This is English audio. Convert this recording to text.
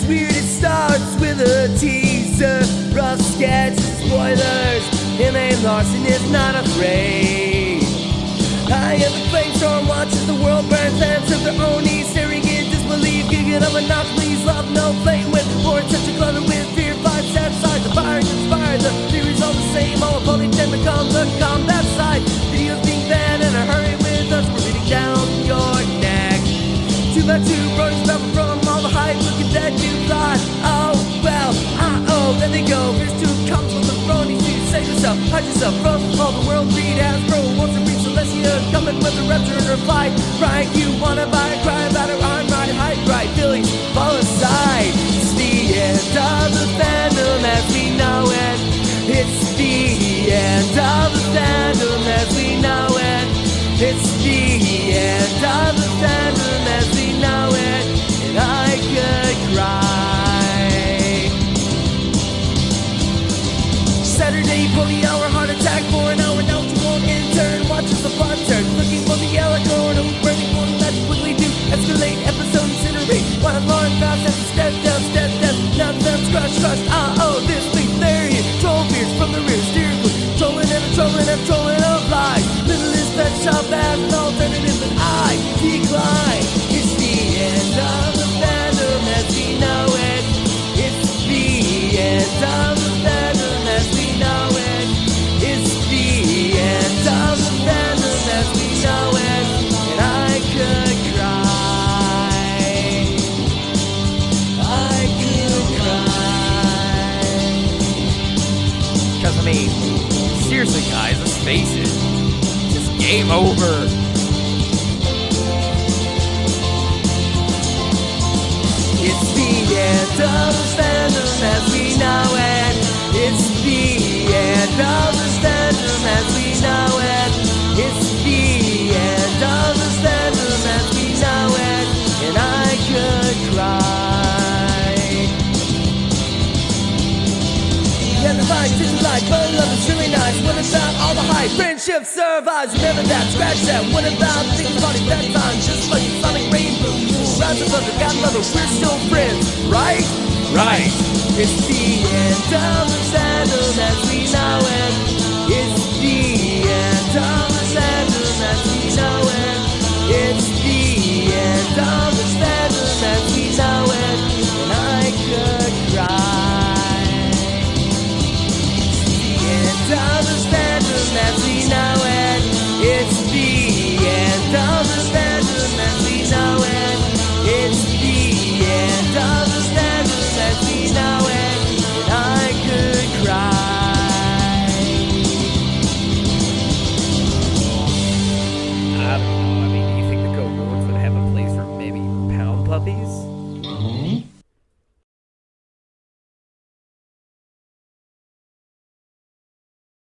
it's weird, it starts with a teaser, rough sketch, spoilers, and Abe Larson is not afraid. I am the flamestorm, watches the world burn, fans of their own knees, staring in disbelief, gigging up a knock, please love no flame with board, such a clutter with fear, 5 cents side, the fire inspired, the theory's all the same, all opponent then becomes a combat side, videos being banned in a hurry with us, we're reading down your neck. 2 by 2, brothers travel from all the hype, look at that new plot, oh well, then they go, here's 2 comes from the throne, you need to save yourself, hide yourself from all the world greed, Hasbro wants to reach Celestia, coming with a rapture in her flight, right, you wanna buy it, cry about it, I'm right, hype, right, feelings fall aside, it's the end of the fandom as we know it, it's the end of the fandom as we know it, it's the end of the fandom as we know it, and I could cry. Saturday, pony hour, heart attack for an hour, now to one intern, watches the plot turn, looking for the alicorn, burning one that's quickly to escalate, episode incinerate, while Lauren fast as a step down, now thumbs crushed, this week there he is, troll fears from the rear, steer clear, trolling of lies, little is pet shop as an alternative, but I decline, it's the end of the fandom as we know it, it's the end of the fandom as we know it, it's the end of the fandom as we know it, and I could cry, I could cry. Cause I mean, seriously guys, let's face it, just game over. It's the end of the fandom as we know it, it's the end of the fandom as we know it, it's the end of the fandom as we know it, and I could cry. Yeah, the fight didn't like, but love is really nice. What about all the hype? Friendship survives, remember that, scratch that. What about things party that time? Just like Sonic Rainbow, rise above the godmother, we're still friends, right? Right. It's the end of the fandom as we know it.